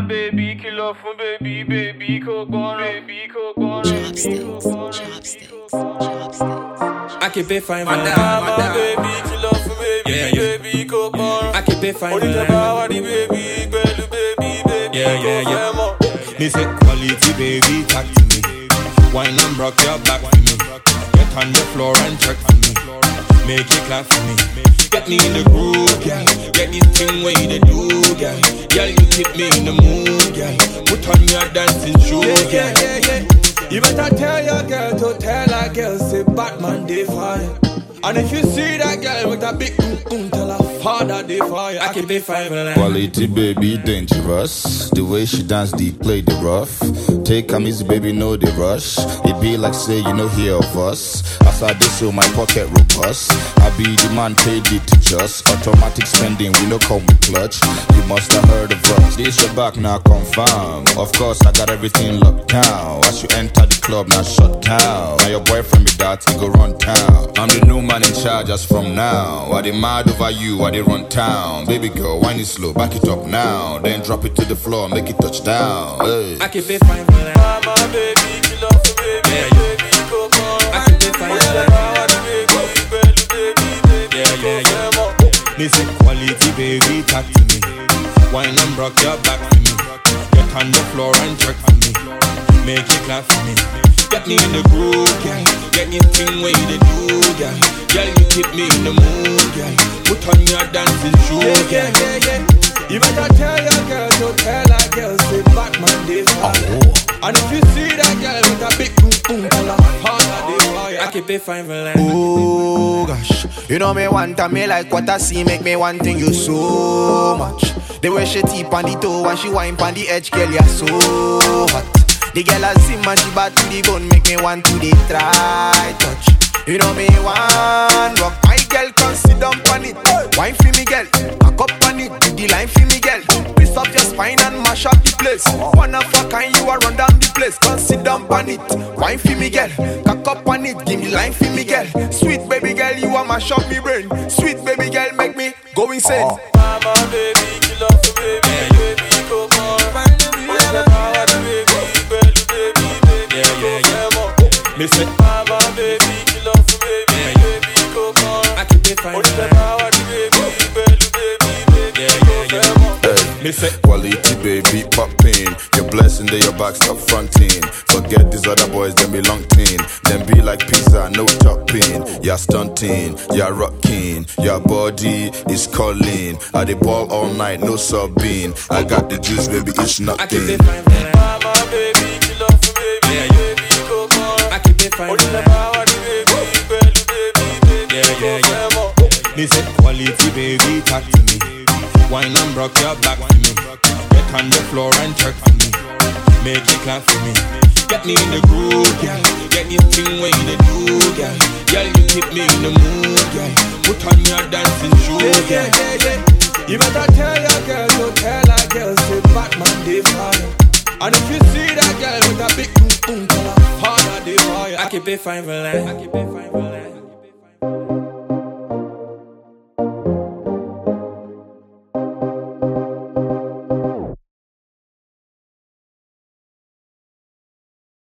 baby, kill off from baby, coke on, baby, coke on, Chopsticks. I keep it fine, my baby, kill off from baby, coke on. I keep it fine, Only the power, the baby, baby, yeah. Me say quality, baby, talk to me. Wine and broke your back for me. Get on the floor and check for me. Make it clap for me. Get me in the groove, girl. Get this thing where you do, girl. Girl, you keep me in the mood, girl. Put on your dancing shoes, girl. Yeah. You better tell your girl to tell her girl, say Batman they fire. And if you see that girl with a big tell her father they fire. I keep it fine, quality, baby, dangerous. The way she dance, the play, the rough. Take a easy, baby, no the rush. It be like say you know hear of us. As I did so my pocket robust. I be the man paid it to just automatic spending. We no call me clutch. You must have heard of us. This your back now confirm. Of course I got everything locked down. As you enter the club now shut down. Now your boyfriend be that he go run town. I'm the new man in charge as from now. I dey mad over you, I dey run town. Baby girl, wind it slow, back it up now. Then drop it to the floor, make it touch down. Hey. I keep it fine, my baby, kill off the baby, coke on. I keep it fine, Me say quality, baby, talk to me. Wine and broke your back for me. Get on the floor and jerk for me. Make it clap for me. Get me in the groove, girl. Get me thing where you do, girl. Girl, you keep me in the mood, girl. Put on your dancing shoes, girl. Yeah. You better tell your girl to tell her girl, say Batman they fire. And if you see that girl with a big tell her father they fire. I keep it fine, oh gosh, you know me want and me like what I see. Make me wanting you so much. The way she tip on the toe and she wine on the edge, girl, you're so hot. The girl a sim and she bad to the bone, make me want to the try touch. You know me want rock my girl, come sit down on it. Wine for me girl, back up on it. Do the line for me girl, twist up your spine and mash up the place. One of a kind, you are run down the place. Come sit down on it. Wine for me girl, back up on it. Give me line for me girl. Sweet baby girl, you are mash up me brain. Sweet baby girl, make me go insane. Mama baby, kill off the baby, coke on. What's the power, the baby, Me say, mama baby, kill off the baby, coke on. I keep it fine, What's the power, the baby, Me say, quality, baby, poppin'. Your blessing, they your back, stop fronting. Forget these other boys, them be long tin. Them be like pizza, no topping. You're stunting, you're rocking. Your body is calling. I dey ball all night, no subbing. I got the juice, baby, it's I keep nothing. it fine, mama baby, kill off the baby, coke on. I keep it fine, What's the power, the baby, Me say quality, baby, talk to me. Wine and broke your back for me. Get on the floor and jerk for me. Make it clap for me. Get me in the groove, girl. Get your thing where you do, girl. Girl, you keep me in the mood, girl. Put on your dancing shoes, girl. You better tell your girl to tell her girl, say Batman they fire. And if you see that girl with a big tell her father they fire. I keep it fine, I keep it fine.